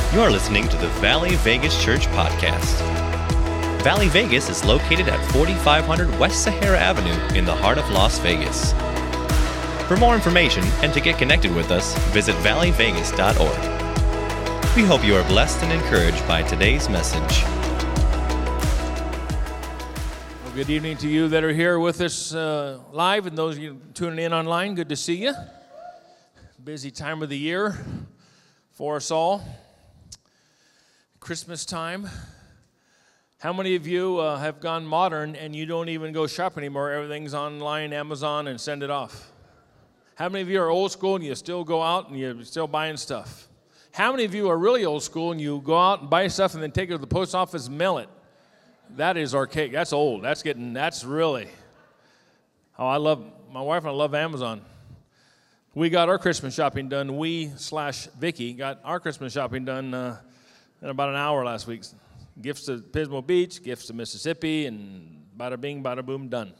You're listening to the Valley Vegas Church Podcast. Valley Vegas is located at 4500 West Sahara Avenue in the heart of Las Vegas. For more information and to get connected with us, visit valleyvegas.org. We hope you are blessed and encouraged by today's message. Well, good evening to you that are here with us live, and those of you tuning in online, good to see you. Busy time of the year for us all. Christmas time. How many of you have gone modern and you don't even go shopping anymore? Everything's online, Amazon, and send it off. How many of you are old school and you still go out and you're still buying stuff? How many of you are really old school and you go out and buy stuff and then take it to the post office and mail it? That is archaic. That's old. That's really. My wife and I love Amazon. We got our Christmas shopping done. Vicky got our Christmas shopping done in about an hour last week. Gifts to Pismo Beach, gifts to Mississippi, and bada bing, bada boom, done.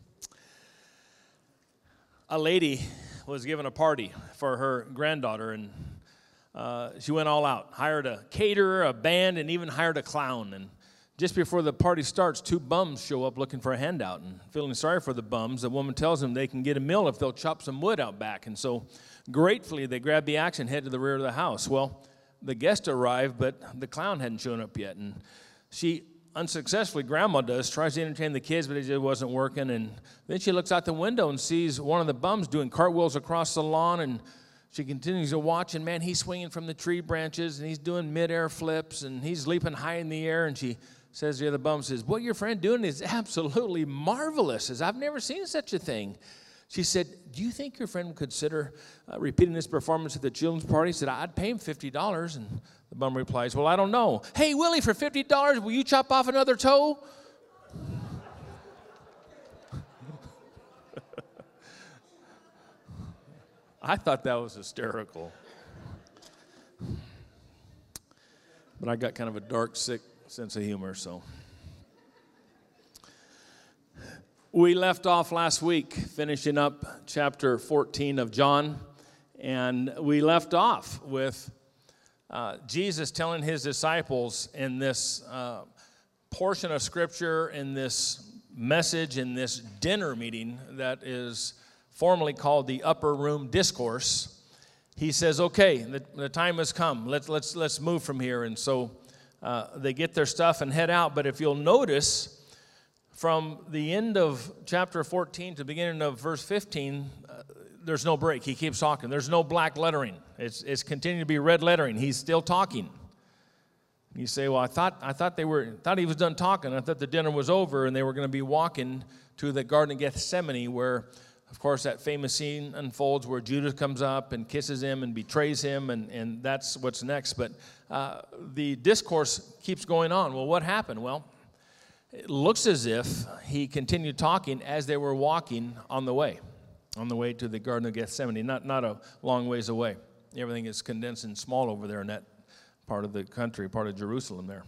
A lady was giving a party for her granddaughter, and she went all out. Hired a caterer, a band, and even hired a clown. And just before the party starts, two bums show up looking for a handout. And feeling sorry for the bums, the woman tells them they can get a meal if they'll chop some wood out back. And so gratefully, they grab the axe and head to the rear of the house. Well, the guest arrived, but the clown hadn't shown up yet. And she unsuccessfully, Grandma does, tries to entertain the kids, but it just wasn't working. And then she looks out the window and sees one of the bums doing cartwheels across the lawn. And she continues to watch, and man, he's swinging from the tree branches, and he's doing mid-air flips, and he's leaping high in the air. And she says to the other bum, says, "What your friend doing is absolutely marvelous. Says, I've never seen such a thing." She said, "Do you think your friend would consider repeating this performance at the children's party?" He said, "I'd pay him $50. And the bum replies, "Well, I don't know. Hey, Willie, for $50, will you chop off another toe?" I thought that was hysterical. But I got kind of a dark, sick sense of humor, so. We left off last week finishing up chapter 14 of John, and we left off with Jesus telling his disciples in this portion of Scripture, in this message, in this dinner meeting that is formally called the Upper Room Discourse. He says, "Okay, the time has come. Let's move from here." And so they get their stuff and head out. But if you'll notice, from the end of chapter 14 to the beginning of verse 15, there's no break. He keeps talking. There's no black lettering. It's continuing to be red lettering. He's still talking. You say, "Well, I thought he was done talking. I thought the dinner was over and they were going to be walking to the Garden of Gethsemane, where, of course, that famous scene unfolds where Judas comes up and kisses him and betrays him, and that's what's next." But the discourse keeps going on. Well, what happened? Well, it looks as if he continued talking as they were walking on the way to the Garden of Gethsemane, not a long ways away. Everything is condensed and small over there in that part of the country, part of Jerusalem there.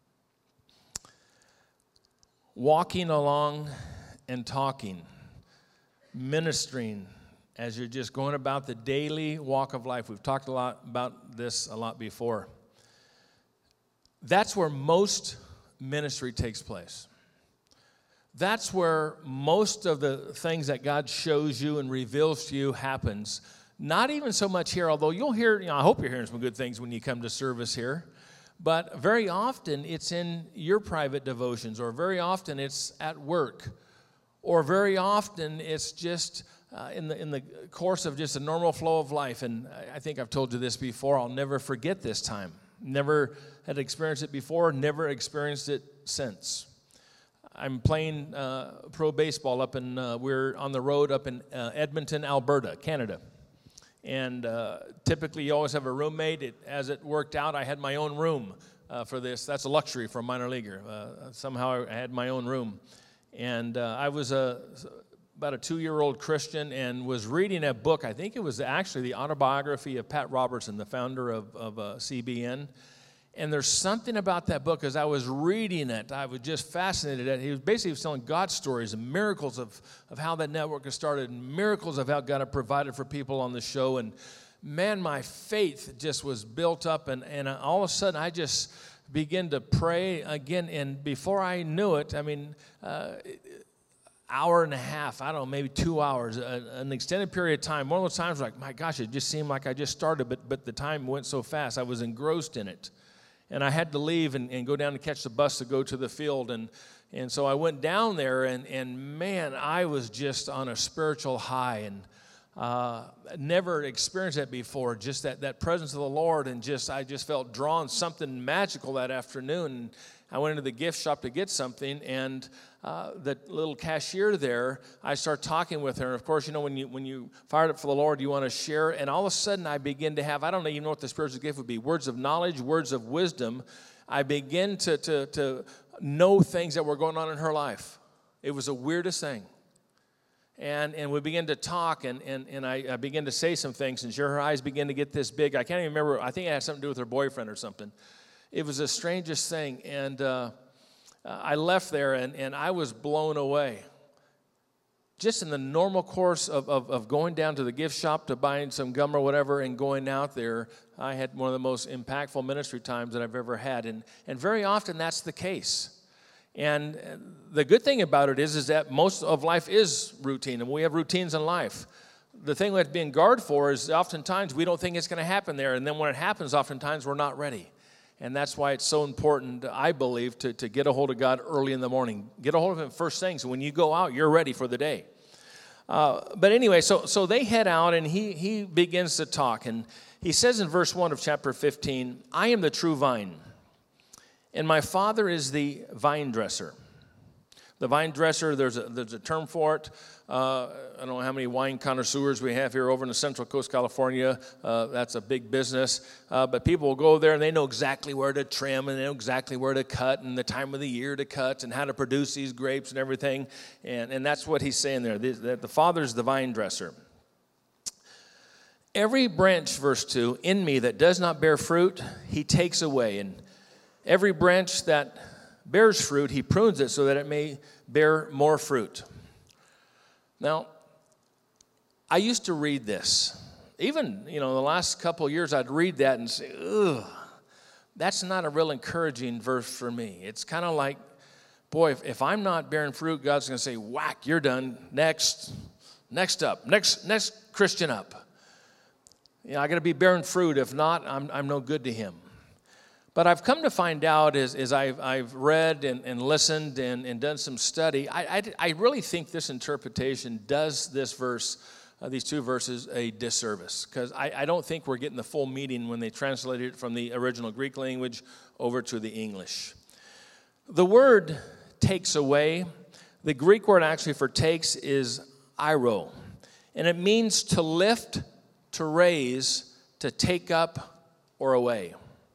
Walking along and talking, ministering as you're just going about the daily walk of life. We've talked a lot about this a lot before. That's where most ministry takes place. That's where most of the things that God shows you and reveals to you happens. Not even so much here, although you'll hear, I hope you're hearing some good things when you come to service here. But very often it's in your private devotions, or very often it's at work, or very often it's just in the course of just a normal flow of life. And I think I've told you this before. I'll never forget this time. Never had experienced it before, never experienced it since. I'm playing pro baseball we're on the road up in Edmonton, Alberta, Canada. And typically you always have a roommate. As it worked out, I had my own room for this. That's a luxury for a minor leaguer. Somehow I had my own room. And I was about a 2-year-old Christian and was reading a book. I think it was actually the autobiography of Pat Robertson, the founder of CBN. And there's something about that book, as I was reading it, I was just fascinated. He was telling God stories and miracles of how that network has started, and miracles of how God had provided for people on the show. And man, my faith just was built up, and all of a sudden I just began to pray again, and before I knew it, hour and a half, I don't know, maybe 2 hours, an extended period of time. One of those times like, my gosh, it just seemed like I just started, but the time went so fast. I was engrossed in it. And I had to leave and go down to catch the bus to go to the field. And so I went down there, and man, I was just on a spiritual high, and never experienced that before, just that presence of the Lord, and I just felt drawn, something magical that afternoon. I went into the gift shop to get something, and the little cashier there, I start talking with her. And of course, when you fired up for the Lord, you want to share. And all of a sudden, I begin to have, I don't even know what the spiritual gift would be, words of knowledge, words of wisdom. I begin to know things that were going on in her life. It was the weirdest thing. And we began to talk, and I began to say some things, and her eyes began to get this big. I can't even remember. I think it had something to do with her boyfriend or something. It was the strangest thing, and I left there, and I was blown away. Just in the normal course of going down to the gift shop to buying some gum or whatever and going out there, I had one of the most impactful ministry times that I've ever had, and very often that's the case. And the good thing about it is that most of life is routine, and we have routines in life. The thing that's being guarded for is oftentimes we don't think it's going to happen there, and then when it happens, oftentimes we're not ready. And that's why it's so important, I believe, to get a hold of God early in the morning. Get a hold of Him first thing, so when you go out, you're ready for the day. But anyway, so they head out, and he begins to talk. And he says in verse 1 of chapter 15, I am the true vine, and my Father is the vine dresser. The vine dresser, there's a term for it. I don't know how many wine connoisseurs we have here over in the Central Coast, California. That's a big business. But people will go there, and they know exactly where to trim, and they know exactly where to cut, and the time of the year to cut, and how to produce these grapes and everything. And that's what he's saying there, that the Father's the vine dresser. Every branch, verse 2, in me that does not bear fruit, he takes away. And every branch that bears fruit, he prunes it so that it may bear more fruit. Now, I used to read this. Even, the last couple of years, I'd read that and say, ugh, that's not a real encouraging verse for me. It's kind of like, boy, if I'm not bearing fruit, God's going to say, whack, you're done. Next up. Next Christian up. I got to be bearing fruit. If not, I'm no good to Him. But I've come to find out as I've read and listened and done some study, I really think this interpretation does this verse, these two verses, a disservice. Because I don't think we're getting the full meaning when they translated it from the original Greek language over to the English. The word takes away, the Greek word actually for takes is airo. And it means to lift, to raise, to take up, or away.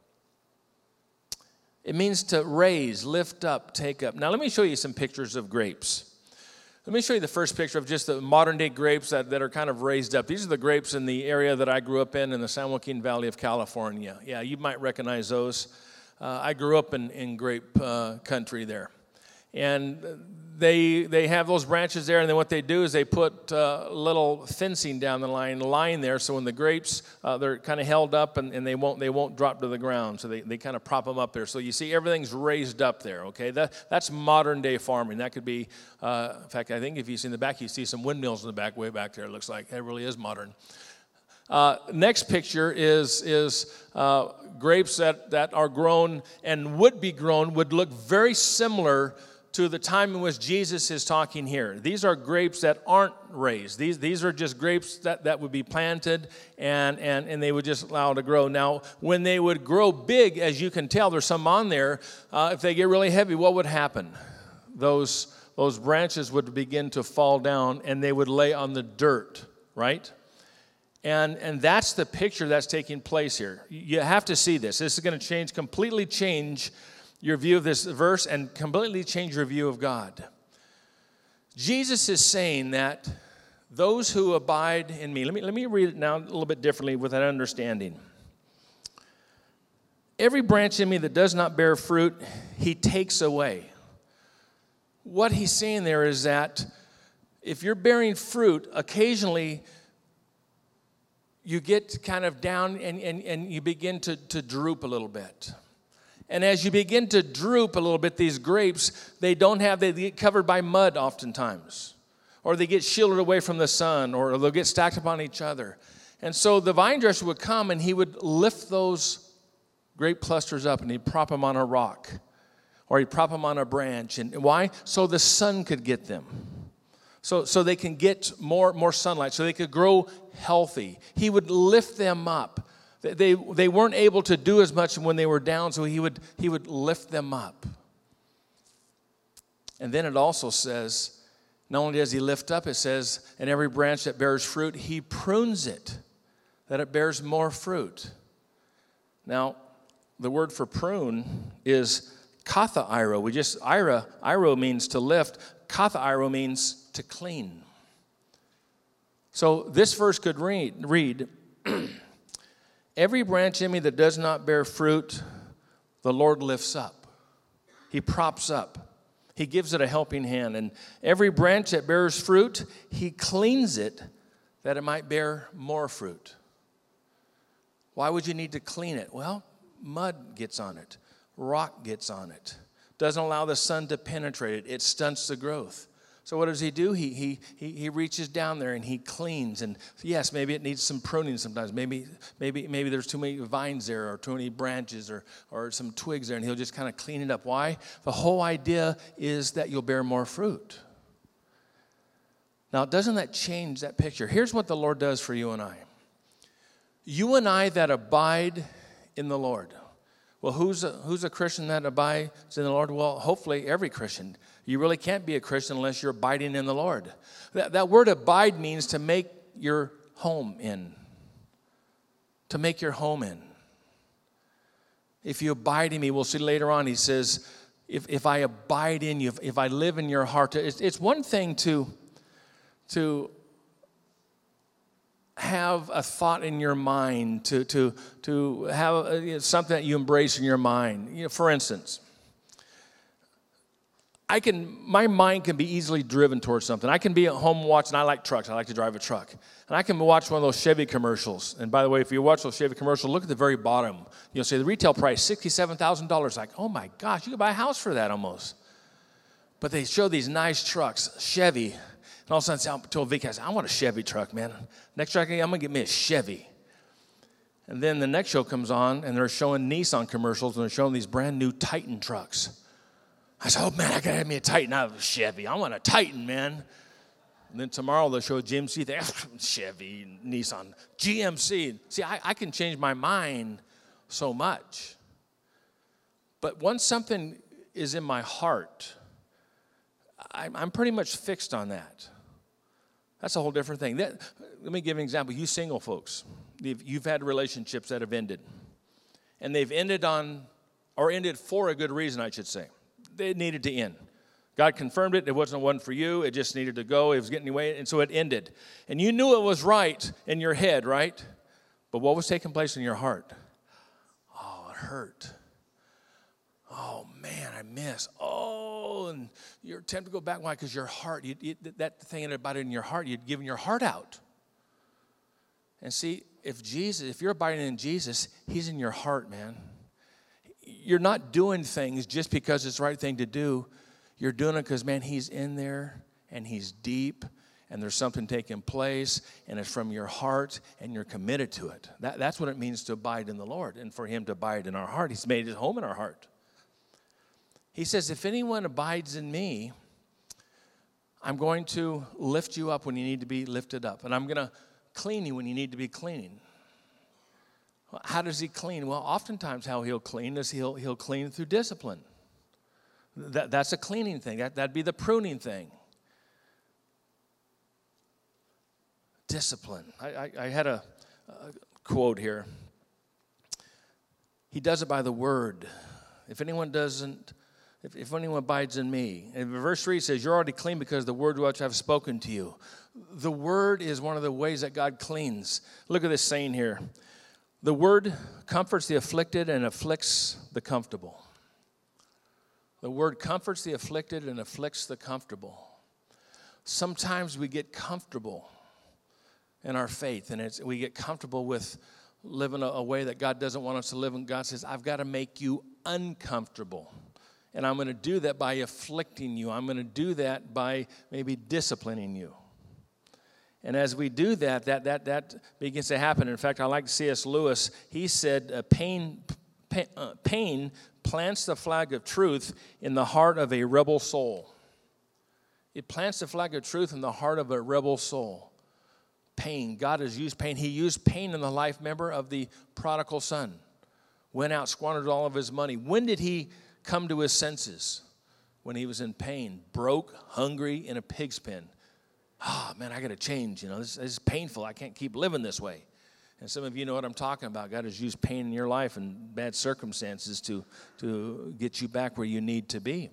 It means to raise, lift up, take up. Now, let me show you some pictures of grapes. Let me show you the first picture of just the modern-day grapes that are kind of raised up. These are the grapes in the area that I grew up in the San Joaquin Valley of California. Yeah, you might recognize those. I grew up in grape country there. And they have those branches there, and then what they do is they put little fencing down the line there, so when the grapes, they're kind of held up and they won't drop to the ground, so they kind of prop them up there. So you see everything's raised up there, okay? That's modern day farming. That could be, in fact, I think if you see in the back, you see some windmills in the back, way back there. It looks like it really is modern. Next picture is grapes that are grown and would be grown, would look very similar to the time in which Jesus is talking here. These are grapes that aren't raised. These are just grapes that would be planted and they would just allow to grow. Now, when they would grow big, as you can tell, there's some on there, if they get really heavy, what would happen? Those branches would begin to fall down and they would lay on the dirt, right? And that's the picture that's taking place here. You have to see this. This is going to completely change your view of this verse and completely change your view of God. Jesus is saying that those who abide in me, let me read it now a little bit differently with that understanding. Every branch in me that does not bear fruit, he takes away. What he's saying there is that if you're bearing fruit, occasionally you get kind of down and you begin to droop a little bit. And as you begin to droop a little bit, these grapes, they get covered by mud oftentimes. Or they get shielded away from the sun, or they'll get stacked upon each other. And so the vine dresser would come and he would lift those grape clusters up and he'd prop them on a rock. Or he'd prop them on a branch. And why? So the sun could get them. So they can get more sunlight, so they could grow healthy. He would lift them up. They weren't able to do as much when they were down, so he would lift them up. And then it also says, not only does he lift up, it says, and every branch that bears fruit, he prunes it, that it bears more fruit. Now, the word for prune is kathairo. Iro means to lift. Kathairo means to clean. So this verse could read, every branch in me that does not bear fruit, the Lord lifts up. He props up. He gives it a helping hand. And every branch that bears fruit, he cleans it that it might bear more fruit. Why would you need to clean it? Well, mud gets on it. Rock gets on it. Doesn't allow the sun to penetrate it. It stunts the growth. So what does he do? He reaches down there and he cleans. And yes, maybe it needs some pruning sometimes. Maybe there's too many vines there or too many branches or some twigs there, and he'll just kind of clean it up. Why? The whole idea is that you'll bear more fruit. Now, doesn't that change that picture? Here's what the Lord does for you and I. You and I that abide in the Lord. Well, who's a Christian that abides in the Lord? Well, hopefully every Christian. You really can't be a Christian unless you're abiding in the Lord. That word abide means to make your home in. To make your home in. If you abide in me, we'll see later on, he says, if I abide in you, if I live in your heart. It's one thing to have a thought in your mind, to have something that you embrace in your mind. For instance, my mind can be easily driven towards something. I can be at home watching. I like trucks. I like to drive a truck. And I can watch one of those Chevy commercials. And by the way, if you watch those Chevy commercials, look at the very bottom. You'll see the retail price, $67,000. Like, oh my gosh, you could buy a house for that almost. But they show these nice trucks, Chevy. And all of a sudden, I told Vicky, I said, I want a Chevy truck, man. Next truck, I'm going to get me a Chevy. And then the next show comes on, and they're showing Nissan commercials, and they're showing these brand new Titan trucks. I said, oh, man, I got to have me a Titan. I have a Chevy. I want a Titan, man. And then tomorrow they'll show a GMC thing. Chevy, Nissan, GMC. See, I can change my mind so much. But once something is in my heart, I'm pretty much fixed on that. That's a whole different thing. Let me give you an example. You single folks, you've had relationships that have ended. And they've ended ended for a good reason, I should say. They needed to end. God confirmed it. It wasn't one for you. It just needed to go. It was getting away, and so it ended. And you knew it was right in your head, right? But what was taking place in your heart? Oh, it hurt. Oh, man, I miss. Oh, and you're tempted to go back. Why? Because your heart, that thing about it in your heart, you'd given your heart out. And see, if you're abiding in Jesus, he's in your heart, man. You're not doing things just because it's the right thing to do. You're doing it because, man, he's in there, and he's deep, and there's something taking place, and it's from your heart, and you're committed to it. That's what it means to abide in the Lord, and for him to abide in our heart. He's made his home in our heart. He says, if anyone abides in me, I'm going to lift you up when you need to be lifted up, and I'm going to clean you when you need to be cleaning. How does he clean? Well, oftentimes how he'll clean is he'll clean through discipline. That's a cleaning thing. That'd be the pruning thing. Discipline. I had a quote here. He does it by the word. If anyone abides in me. And verse 3 says, you're already clean because the word which I've spoken to you. The word is one of the ways that God cleans. Look at this saying here. The word comforts the afflicted and afflicts the comfortable. The word comforts the afflicted and afflicts the comfortable. Sometimes we get comfortable in our faith, and we get comfortable with living a way that God doesn't want us to live, and God says, I've got to make you uncomfortable. And I'm going to do that by afflicting you. I'm going to do that by maybe disciplining you. And as we do that, that begins to happen. In fact, I like C.S. Lewis. He said, pain plants the flag of truth in the heart of a rebel soul. It plants the flag of truth in the heart of a rebel soul. Pain. God has used pain. He used pain in the life, remember, of the prodigal son. Went out, squandered all of his money. When did he come to his senses? When he was in pain, broke, hungry, in a pig's pen. Man, I got to change. This is painful. I can't keep living this way. And some of you know what I'm talking about. God has used pain in your life and bad circumstances to get you back where you need to be.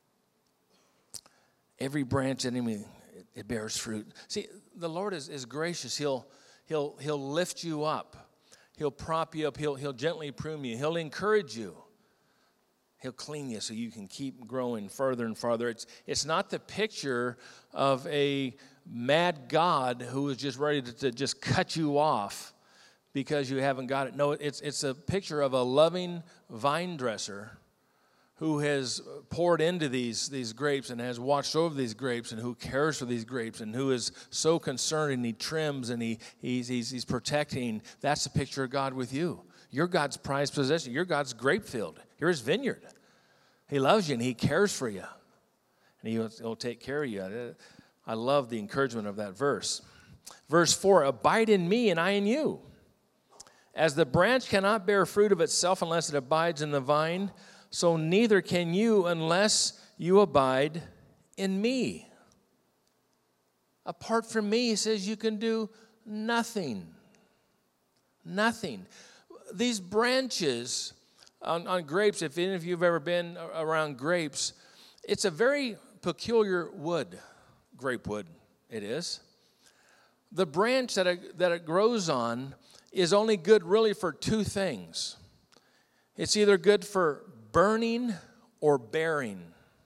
Every branch enemy, it bears fruit. See, the Lord is gracious. He'll lift you up. He'll prop you up. He'll gently prune you. He'll encourage you. He'll clean you so you can keep growing further and farther. It's not the picture of a mad God who is just ready to just cut you off because you haven't got it. No, it's a picture of a loving vine dresser who has poured into these grapes and has watched over these grapes and who cares for these grapes and who is so concerned, and he trims and he's protecting. That's the picture of God with you. You're God's prized possession. You're God's grape field. You're his vineyard. He loves you and he cares for you. And he'll take care of you. I love the encouragement of that verse. Verse 4, abide in me and I in you. As the branch cannot bear fruit of itself unless it abides in the vine, so neither can you unless you abide in me. Apart from me, he says, you can do nothing. Nothing. These branches on grapes, if any of you have ever been around grapes, it's a very peculiar wood, grape wood it is. The branch that it grows on is only good really for two things. It's either good for burning or bearing.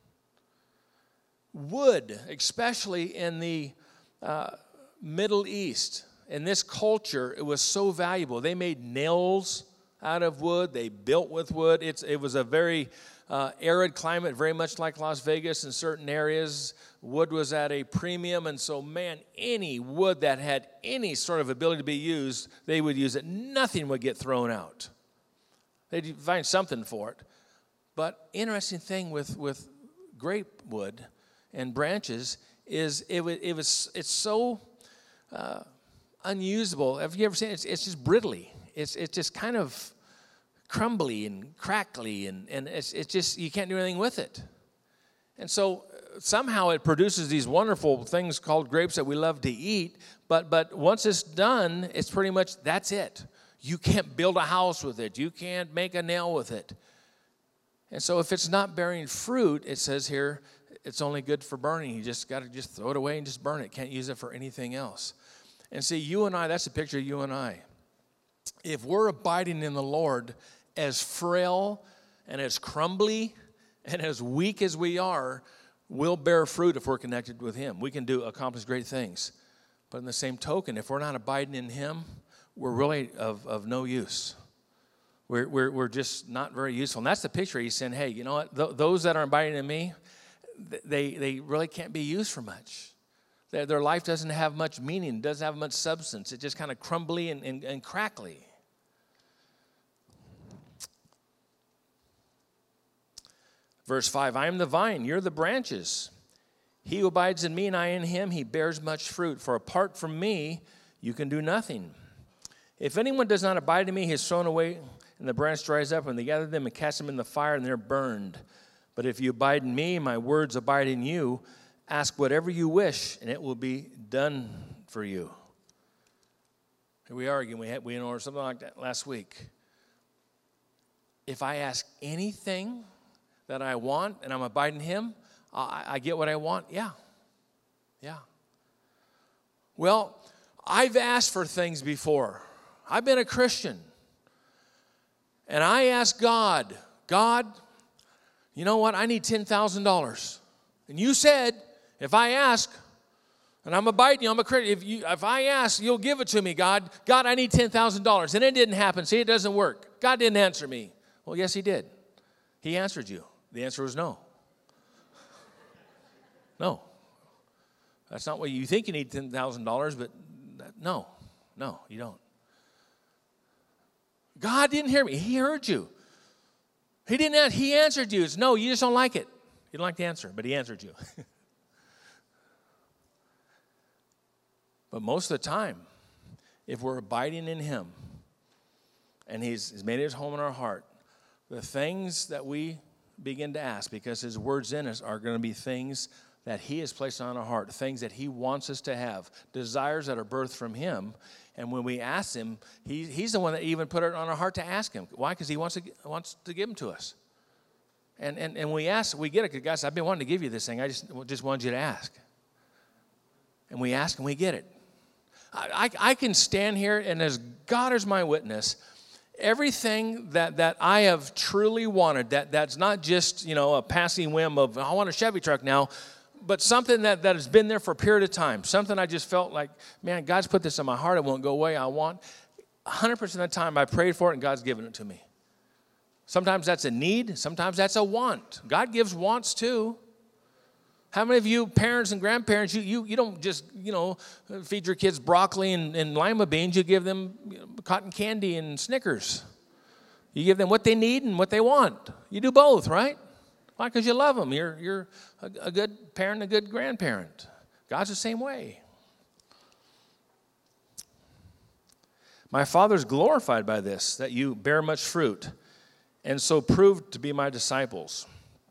Wood, especially in the Middle East, in this culture, it was so valuable. They made nails out of wood. They built with wood. It was a very arid climate, very much like Las Vegas in certain areas. Wood was at a premium, and so, any wood that had any sort of ability to be used, they would use it. Nothing would get thrown out. They'd find something for it. But interesting thing with grape wood and branches is it's so unusable. Have you ever seen it? It's just brittly. It's just kind of crumbly and crackly, and it's just, you can't do anything with it. And so somehow it produces these wonderful things called grapes that we love to eat, but once it's done, it's pretty much, that's it. You can't build a house with it. You can't make a nail with it. And so if it's not bearing fruit, it says here, it's only good for burning. You just got to just throw it away and just burn it. Can't use it for anything else. And see, you and I, that's a picture of you and I. If we're abiding in the Lord, as frail and as crumbly and as weak as we are, we'll bear fruit if we're connected with him. We can accomplish great things. But in the same token, if we're not abiding in him, we're really of no use. We're just not very useful. And that's the picture. He's saying, hey, you know what? Those that are abiding in me, they really can't be used for much. Their life doesn't have much meaning, doesn't have much substance. It's just kind of crumbly and crackly. Verse 5, I am the vine, you're the branches. He who abides in me and I in him, he bears much fruit. For apart from me, you can do nothing. If anyone does not abide in me, he is thrown away, and the branch dries up, and they gather them and cast them in the fire, and they're burned. But if you abide in me, my words abide in you, ask whatever you wish, and it will be done for you. Here we are again. We went over something like that last week. If I ask anything that I want, and I'm abiding in him, I get what I want? Yeah. Well, I've asked for things before. I've been a Christian. And I asked God, you know what? I need $10,000. And you said, if I ask, And I'm abiding you. I'm a Christian. If I ask, you'll give it to me, God. God, I need $10,000. And it didn't happen. See, it doesn't work. God didn't answer me. Well, yes, he did. He answered you. The answer was no. No. That's not what you think you need $10,000, but no, you don't. God didn't hear me. He heard you. He didn't. He answered you. It's no, you just don't like it. You don't like the answer, but he answered you. But most of the time, if we're abiding in him and he's made his home in our heart, the things that we begin to ask, because his words in us are going to be things that he has placed on our heart, things that he wants us to have, desires that are birthed from him. And when we ask him, he's the one that even put it on our heart to ask him. Why? Because he wants to give them to us. And we ask, we get it. Because God said, I've been wanting to give you this thing. I just wanted you to ask. And we ask and we get it. I can stand here, and as God is my witness, everything that I have truly wanted, that's not just, a passing whim of, I want a Chevy truck now, but something that has been there for a period of time, something I just felt like, man, God's put this in my heart, it won't go away, I want. 100% of the time I prayed for it, and God's given it to me. Sometimes that's a need, sometimes that's a want. God gives wants too. How many of you parents and grandparents, you don't just, feed your kids broccoli and lima beans. You give them cotton candy and Snickers. You give them what they need and what they want. You do both, right? Why? Because you love them. You're a good parent, a good grandparent. God's the same way. My Father's glorified by this, that you bear much fruit, and so prove to be my disciples.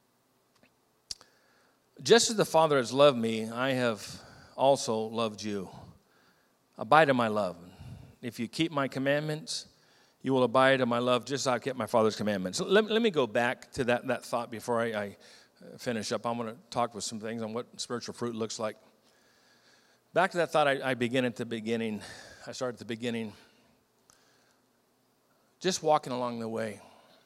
Just as the Father has loved me, I have also loved you. Abide in my love. If you keep my commandments, you will abide in my love, just as I kept my Father's commandments. Let me go back to that thought before I finish up. I'm going to talk with some things on what spiritual fruit looks like. Back to that thought, I begin at the beginning. I start at the beginning. Just walking along the way.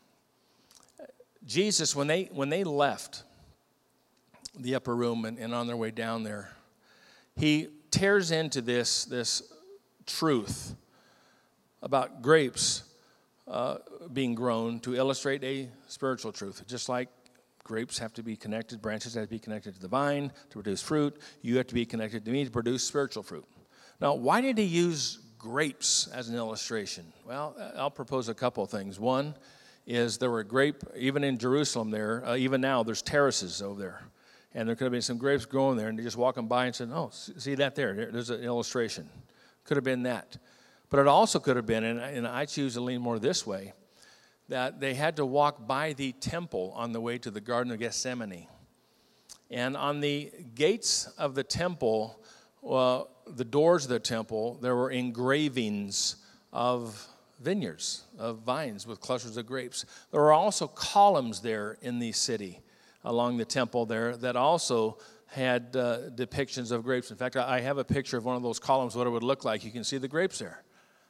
Jesus, when they left the upper room and on their way down there, he tears into this truth about grapes being grown to illustrate a spiritual truth. Just like grapes have to be connected, branches have to be connected to the vine to produce fruit, you have to be connected to me to produce spiritual fruit. Now, why did he use grapes as an illustration? Well, I'll propose a couple of things. One is there were grape, even in Jerusalem there, even now, there's terraces over there. And there could have been some grapes growing there, and they're just walking by and said, oh, see that there? There's an illustration. Could have been that. But it also could have been, and I choose to lean more this way, that they had to walk by the temple on the way to the Garden of Gethsemane. And on the gates of the temple, the doors of the temple, there were engravings of vineyards, of vines with clusters of grapes. There were also columns there in the city along the temple there that also had depictions of grapes. In fact, I have a picture of one of those columns, what it would look like. You can see the grapes there.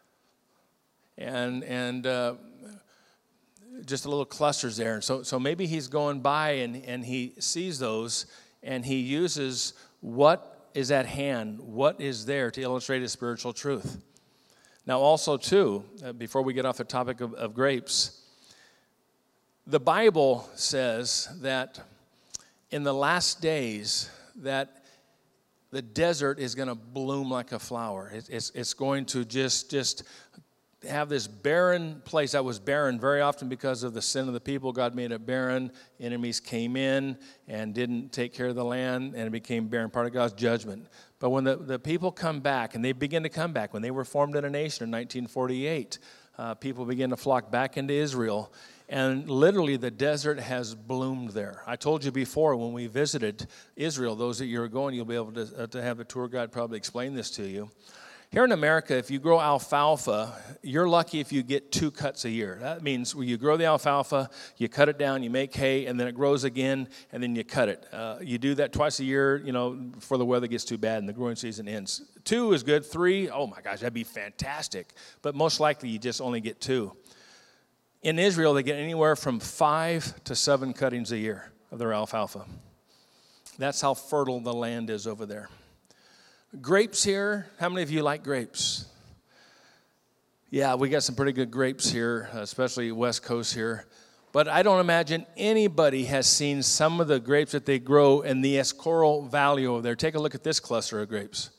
And just a little clusters there. And so maybe he's going by and he sees those and he uses what is at hand, what is there to illustrate a spiritual truth. Now also too, before we get off the topic of grapes, the Bible says that in the last days that the desert is going to bloom like a flower. It's going to just have this barren place that was barren very often because of the sin of the people. God made it barren. Enemies came in and didn't take care of the land, and it became barren, part of God's judgment. But when the people come back, and they begin to come back, when they were formed in a nation in 1948, people began to flock back into Israel. And literally the desert has bloomed there. I told you before when we visited Israel, those that you're going, you'll be able to have a tour guide probably explain this to you. Here in America, if you grow alfalfa, you're lucky if you get 2 cuts a year. That means when you grow the alfalfa, you cut it down, you make hay, and then it grows again, and then you cut it. You do that twice a year, before the weather gets too bad and the growing season ends. 2 is good. 3, oh my gosh, that'd be fantastic. But most likely you just only get 2. In Israel, they get anywhere from 5 to 7 cuttings a year of their alfalfa. That's how fertile the land is over there. Grapes here. How many of you like grapes? Yeah, we got some pretty good grapes here, especially West Coast here. But I don't imagine anybody has seen some of the grapes that they grow in the Escorial Valley over there. Take a look at this cluster of grapes.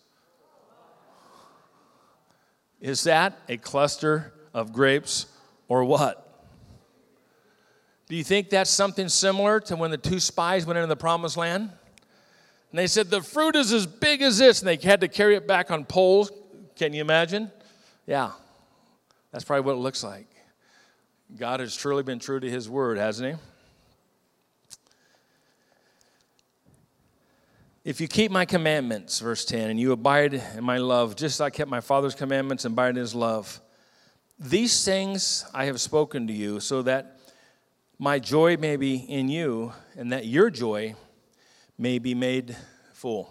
Is that a cluster of grapes or what? Do you think that's something similar to when the two spies went into the promised land? And they said, the fruit is as big as this, and they had to carry it back on poles. Can you imagine? Yeah, that's probably what it looks like. God has truly been true to his word, hasn't he? If you keep my commandments, verse 10, and you abide in my love, just as I kept my Father's commandments and abide in his love, these things I have spoken to you, so that my joy may be in you, and that your joy may be made full.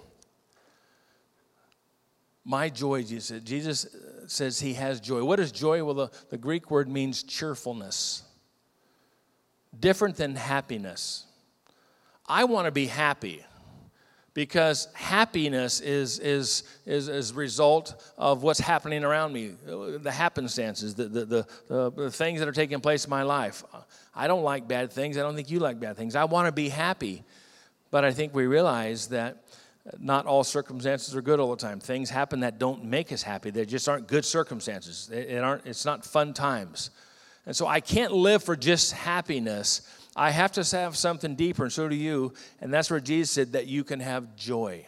My joy, Jesus says he has joy. What is joy? Well, the Greek word means cheerfulness. Different than happiness. I want to be happy because happiness is a result of what's happening around me, the happenstances, the things that are taking place in my life. I don't like bad things. I don't think you like bad things. I want to be happy. But I think we realize that not all circumstances are good all the time. Things happen that don't make us happy. They just aren't good circumstances. It's not fun times. And so I can't live for just happiness. I have to have something deeper, and so do you. And that's where Jesus said that you can have joy.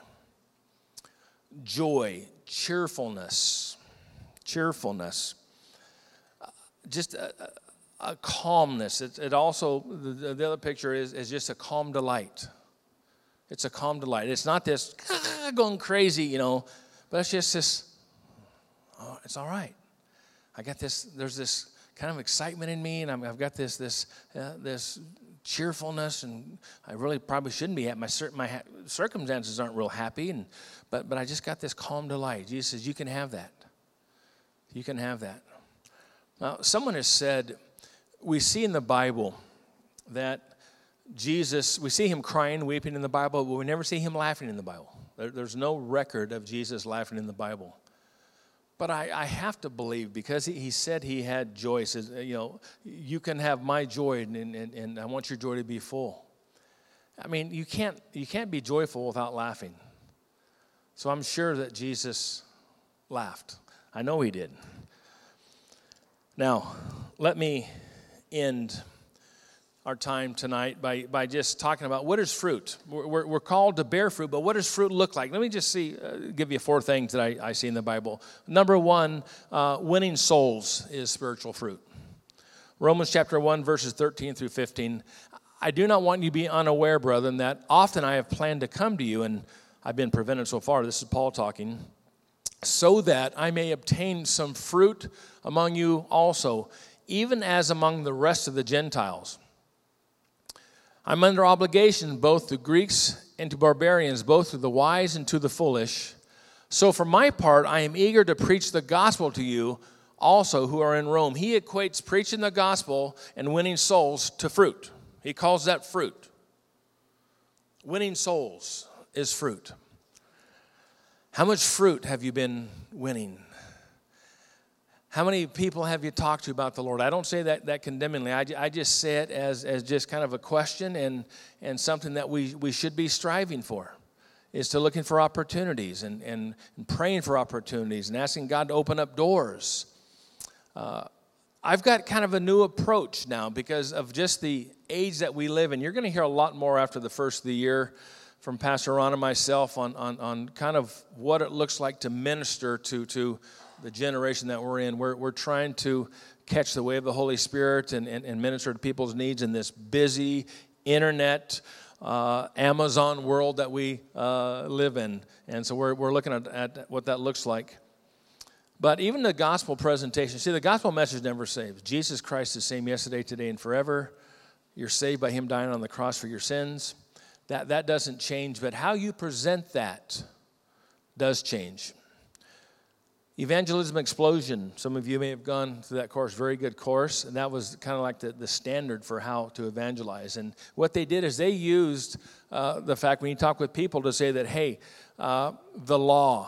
Joy, cheerfulness. Just a calmness. It also, the other picture is just a calm delight. It's a calm delight. It's not this going crazy, but it's just this, oh, it's all right. I got this, there's this kind of excitement in me, and I've got this cheerfulness, and I really probably shouldn't be happy. My circumstances aren't real happy, but I just got this calm delight. Jesus says, you can have that. You can have that. Now, someone has said, we see in the Bible that Jesus, we see him crying, weeping in the Bible, but we never see him laughing in the Bible. There's no record of Jesus laughing in the Bible. But I have to believe, because he said he had joy. He says, you can have my joy, and I want your joy to be full. I mean, you can't be joyful without laughing. So I'm sure that Jesus laughed. I know he did. Now, let me end our time tonight by just talking about what is fruit. We're called to bear fruit, but what does fruit look like? Let me just give you 4 things that I see in the Bible. Number 1, winning souls is spiritual fruit. Romans chapter 1, verses 13 through 15. I do not want you to be unaware, brethren, that often I have planned to come to you, and I've been prevented so far. This is Paul talking. So that I may obtain some fruit among you also, even as among the rest of the Gentiles. I'm under obligation both to Greeks and to barbarians, both to the wise and to the foolish. So for my part, I am eager to preach the gospel to you also who are in Rome. He equates preaching the gospel and winning souls to fruit. He calls that fruit. Winning souls is fruit. How much fruit have you been winning? How many people have you talked to about the Lord? I don't say that condemningly. I just say it as just kind of a question and something that we should be striving for, is to looking for opportunities and praying for opportunities and asking God to open up doors. I've got kind of a new approach now because of just the age that we live in. You're going to hear a lot more after the first of the year from Pastor Ron and myself on kind of what it looks like to minister to the generation that we're in. We're trying to catch the way of the Holy Spirit and minister to people's needs in this busy internet, Amazon world that we live in. And so we're looking at what that looks like. But even the gospel presentation, see, the gospel message never saves. Jesus Christ is the same yesterday, today, and forever. You're saved by him dying on the cross for your sins. That doesn't change, but how you present that does change. Evangelism Explosion, some of you may have gone through that course, very good course, and that was kind of like the standard for how to evangelize. And what they did is they used the fact when you talk with people to say that, hey, the law,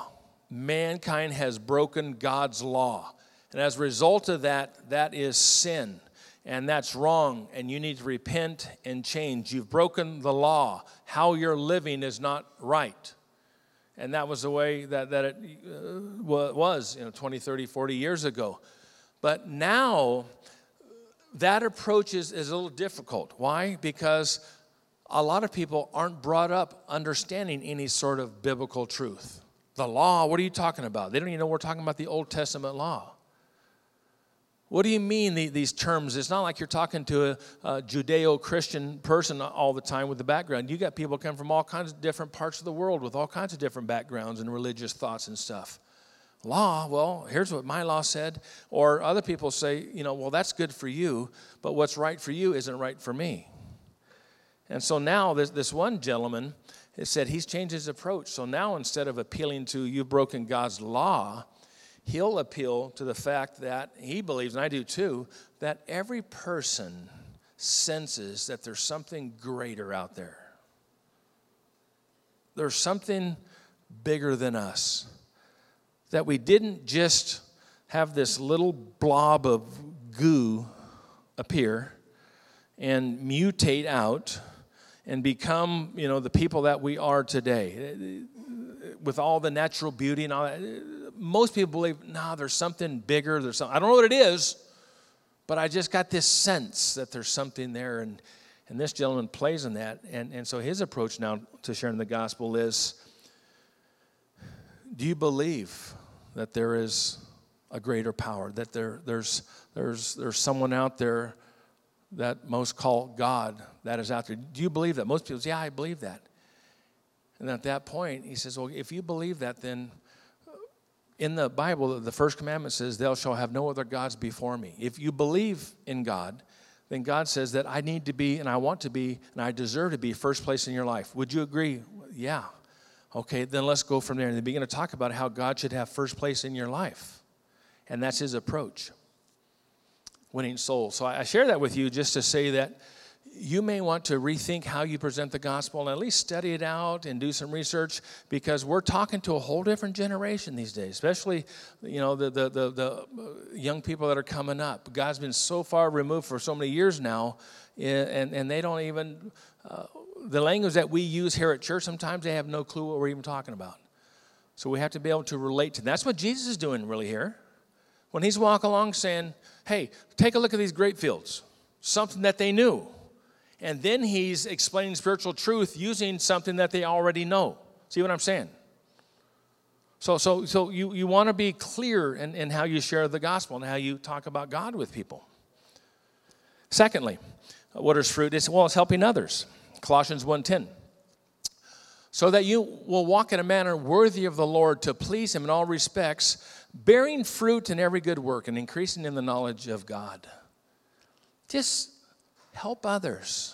mankind has broken God's law. And as a result of that, that is sin. And that's wrong, and you need to repent and change. You've broken the law. How you're living is not right. And that was the way that it was 20, 30, 40 years ago. But now, that approach is a little difficult. Why? Because a lot of people aren't brought up understanding any sort of biblical truth. The law, what are you talking about? They don't even know we're talking about the Old Testament law. What do you mean, these terms? It's not like you're talking to a Judeo-Christian person all the time with the background. You got people come from all kinds of different parts of the world with all kinds of different backgrounds and religious thoughts and stuff. Law, well, here's what my law said. Or other people say, well, that's good for you, but what's right for you isn't right for me. And so now this one gentleman has said he's changed his approach. So now instead of appealing to you've broken God's law, he'll appeal to the fact that he believes, and I do too, that every person senses that there's something greater out there. There's something bigger than us. That we didn't just have this little blob of goo appear and mutate out and become, the people that we are today. With all the natural beauty and all that. Most people believe, there's something bigger. I don't know what it is, but I just got this sense that there's something there. And this gentleman plays in that. And so his approach now to sharing the gospel is, do you believe that there is a greater power, that there's someone out there that most call God that is out there? Do you believe that? Most people say, yeah, I believe that. And at that point, he says, well, if you believe that, then in the Bible, the first commandment says, thou shalt have no other gods before me. If you believe in God, then God says that I need to be, and I want to be, and I deserve to be first place in your life. Would you agree? Yeah. Okay, then let's go from there. And they begin to talk about how God should have first place in your life. And that's his approach, winning souls. So I share that with you just to say that you may want to rethink how you present the gospel and at least study it out and do some research, because we're talking to a whole different generation these days, especially, the young people that are coming up. God's been so far removed for so many years now, and they don't even, the language that we use here at church, sometimes they have no clue what we're even talking about. So we have to be able to relate to them. That's what Jesus is doing really here. When he's walking along saying, hey, take a look at these grape fields, something that they knew. And then he's explaining spiritual truth using something that they already know. See what I'm saying? So you want to be clear in how you share the gospel and how you talk about God with people. Secondly, what is fruit? It's helping others. Colossians 1:10. So that you will walk in a manner worthy of the Lord, to please him in all respects, bearing fruit in every good work and increasing in the knowledge of God. Just help others.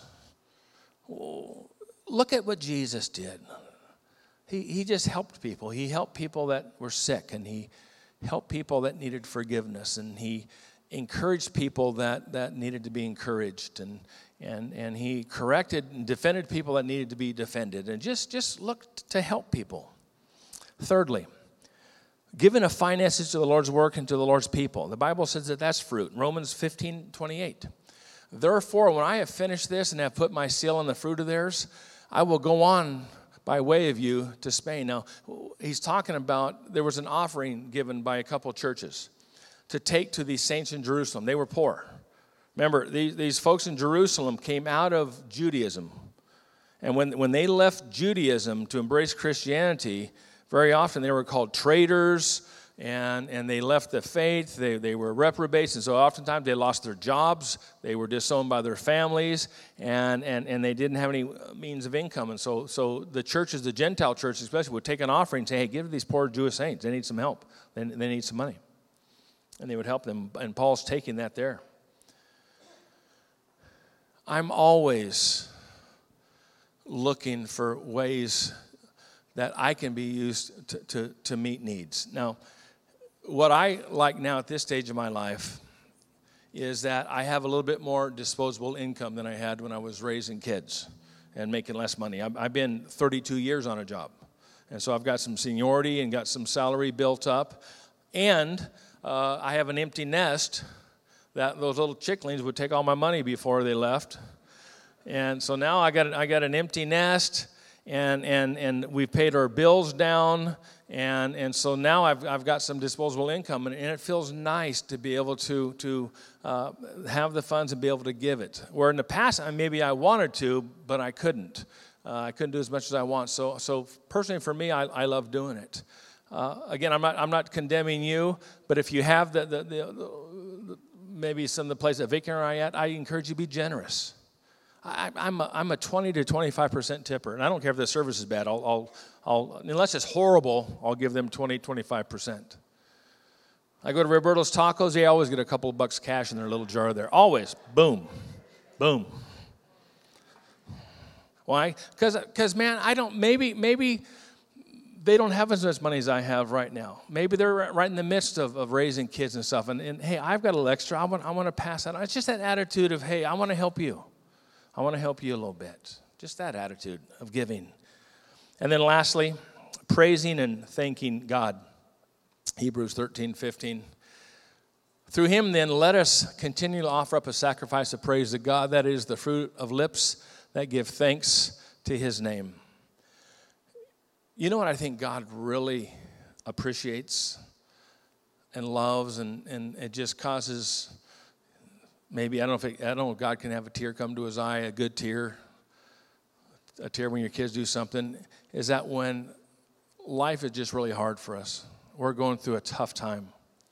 Look at what Jesus did. He just helped people. He helped people that were sick, and he helped people that needed forgiveness, and he encouraged people that needed to be encouraged, and he corrected and defended people that needed to be defended, and just looked to help people. Thirdly, giving of finances to the Lord's work and to the Lord's people. The Bible says that that's fruit. Romans 15:28. Therefore, when I have finished this and have put my seal on the fruit of theirs, I will go on by way of you to Spain. Now, he's talking about there was an offering given by a couple of churches to take to these saints in Jerusalem. They were poor. Remember, these folks in Jerusalem came out of Judaism. And when they left Judaism to embrace Christianity, very often they were called traitors, and they left the faith. They were reprobates, and so oftentimes they lost their jobs. They were disowned by their families, and they didn't have any means of income. And so the churches, the Gentile churches especially, would take an offering and say, hey, give to these poor Jewish saints. They need some help. They need some money. And they would help them, and Paul's taking that there. I'm always looking for ways that I can be used to meet needs. Now, what I like now at this stage of my life is that I have a little bit more disposable income than I had when I was raising kids and making less money. I've been 32 years on a job. And so I've got some seniority and got some salary built up. And I have an empty nest that those little chicklings would take all my money before they left. And so now I got an empty nest, and we've paid our bills down. And so now I've got some disposable income, and it feels nice to be able to have the funds and be able to give it. Where in the past, maybe I wanted to, but I couldn't. I couldn't do as much as I want. So personally, for me, I love doing it. Again, I'm not condemning you, but if you have the maybe some of the places that Vicky and I are at, I encourage you to be generous. I'm a 20 to 25% tipper, and I don't care if the service is bad. I'll unless it's horrible, I'll give them 20, 25%. I go to Roberto's Tacos, they always get a couple of bucks cash in their little jar there. Always, boom, boom. Why? Because man, maybe they don't have as much money as I have right now. Maybe they're right in the midst of raising kids and stuff, and hey, I've got a little extra. I want to pass that on. It's just that attitude of, hey, I want to help you. I want to help you a little bit. Just that attitude of giving. And then lastly, praising and thanking God. Hebrews 13:15. Through him then let us continue to offer up a sacrifice of praise to God, that is the fruit of lips that give thanks to his name. You know what I think God really appreciates and loves, and it just causes, maybe, I don't know if God can have a tear come to his eye, a good tear, a tear when your kids do something, is that when life is just really hard for us. We're going through a tough time.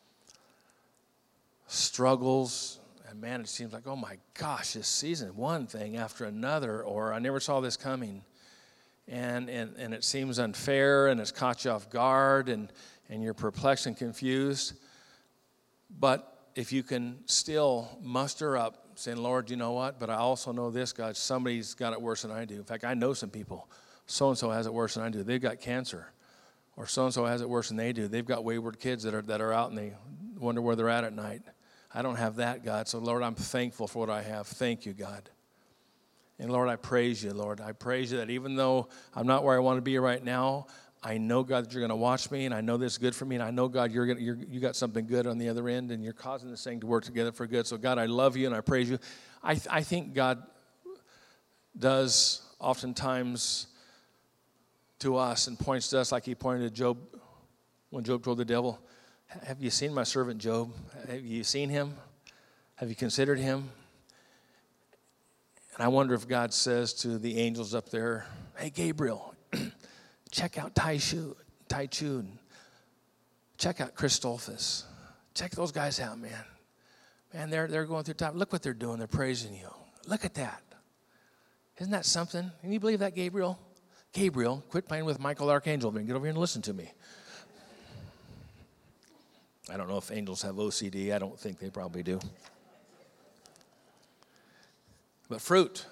Struggles, and man, it seems like, oh my gosh, this season, one thing after another, or I never saw this coming. And it seems unfair, and it's caught you off guard, and you're perplexed and confused. But if you can still muster up, saying, Lord, you know what? But I also know this, God, somebody's got it worse than I do. In fact, I know some people. So-and-so has it worse than I do. They've got cancer. Or so-and-so has it worse than they do. They've got wayward kids that are out, and they wonder where they're at night. I don't have that, God. So, Lord, I'm thankful for what I have. Thank you, God. And, Lord, I praise you, Lord. I praise you that even though I'm not where I want to be right now, I know, God, that you're going to watch me, and I know this is good for me, and I know, God, you got something good on the other end, and you're causing this thing to work together for good. So, God, I love you, and I praise you. I think God does oftentimes to us and points to us like he pointed to Job when Job told the devil, have you seen my servant Job? Have you seen him? Have you considered him? And I wonder if God says to the angels up there, hey, Gabriel, check out Tai Chun. Check out Christophus. Check those guys out, man. Man, they're going through time. Look what they're doing. They're praising you. Look at that. Isn't that something? Can you believe that, Gabriel? Gabriel, quit playing with Michael Archangel and get over here and listen to me. I don't know if angels have OCD. I don't think they probably do. But fruit.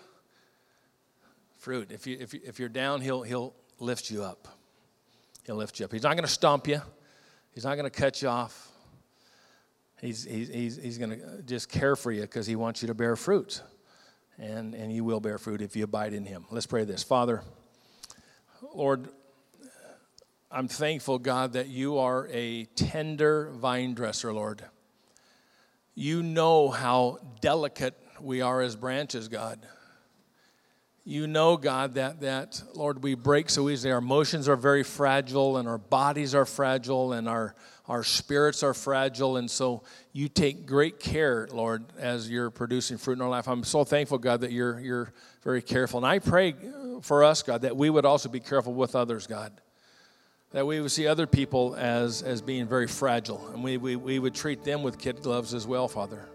If you're down, he'll lift you up. He'll lift you up. He's not going to stomp you. He's not going to cut you off. He's going to just care for you because he wants you to bear fruit. And you will bear fruit if you abide in him. Let's pray this. Father, Lord, I'm thankful, God, that you are a tender vine dresser, Lord. You know how delicate we are as branches, God. You know, God, that Lord, we break so easily. Our emotions are very fragile, and our bodies are fragile, and our spirits are fragile. And so you take great care, Lord, as you're producing fruit in our life. I'm so thankful, God, that you're very careful. And I pray for us, God, that we would also be careful with others, God. That we would see other people as being very fragile. And we would treat them with kid gloves as well, Father.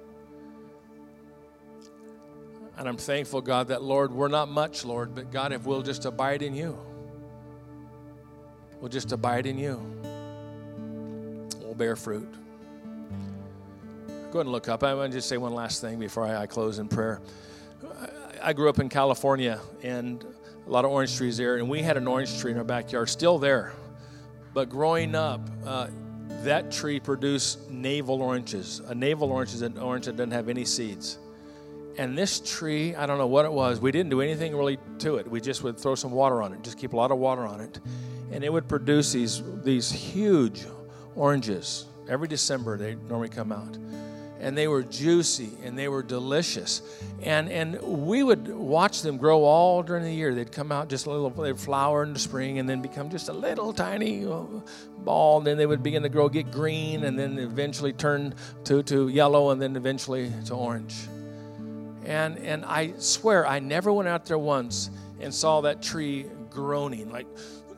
And I'm thankful, God, that, Lord, we're not much, Lord, but, God, if we'll just abide in you, we'll just abide in you, we'll bear fruit. Go ahead and look up. I want to just say one last thing before I close in prayer. I grew up in California, and a lot of orange trees there, and we had an orange tree in our backyard, still there. But growing up, that tree produced navel oranges. A navel orange is an orange that doesn't have any seeds. And this tree, I don't know what it was. We didn't do anything really to it. We just would throw some water on it, just keep a lot of water on it. And it would produce these huge oranges. Every December, they normally come out. And they were juicy, and they were delicious. And we would watch them grow all during the year. They'd come out just a little, they'd flower in the spring and then become just a little tiny ball. And then they would begin to grow, get green, and then eventually turn to yellow, and then eventually to orange. And I swear, I never went out there once and saw that tree groaning, like,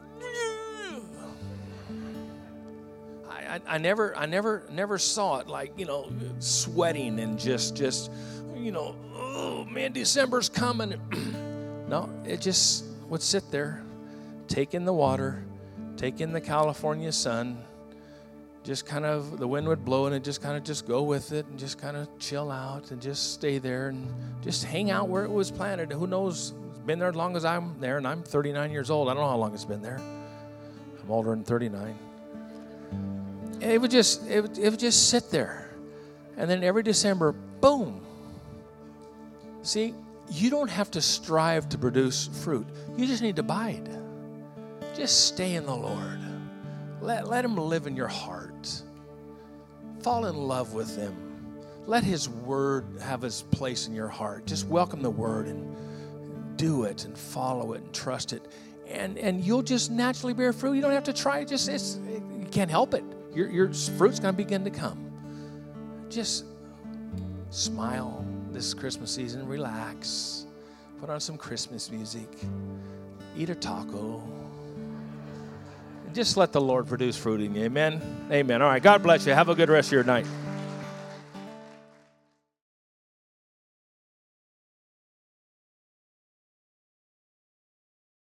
I never saw it like, sweating and just, oh man, December's coming. No, it just would sit there, take in the water, take in the California sun. Just kind of, the wind would blow and it just kind of just go with it and just kind of chill out and just stay there and just hang out where it was planted. Who knows? It's been there as long as I'm there, and I'm 39 years old. I don't know how long it's been there. I'm older than 39. And it would just sit there. And then every December, boom. See, you don't have to strive to produce fruit. You just need to abide. Just stay in the Lord. Let him live in your heart. Fall in love with him. Let his word have his place in your heart. Just welcome the word and do it and follow it and trust it. And you'll just naturally bear fruit. You don't have to try it. You can't help it. Your fruit's going to begin to come. Just smile this Christmas season. Relax. Put on some Christmas music. Eat a taco. Just let the Lord produce fruit in you. Amen? Amen. All right. God bless you. Have a good rest of your night.